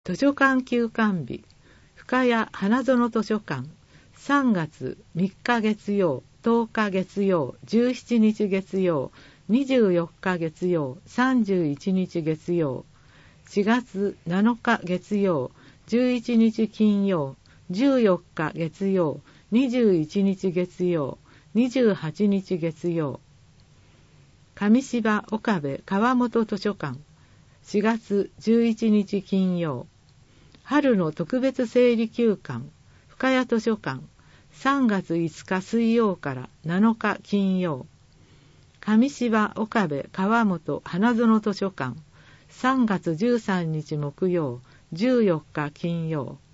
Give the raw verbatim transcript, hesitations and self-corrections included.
図書館休館日、深谷花園図書館、さんがつみっか月曜、とおか月曜、じゅうしちにち月曜、にじゅうよっか月曜、さんじゅういちにち月曜、しがつなのか月曜、じゅういちにち金曜、じゅうよっか月曜、にじゅういちにち月曜、にじゅうはちにち月曜。上芝岡部川本図書館、しがつじゅういちにち金曜。春の特別整理休館、深谷図書館、さんがついつか水曜からなのか金曜。上芝岡部川本花園図書館、さんがつじゅうさんにち木曜、じゅうよっか金曜。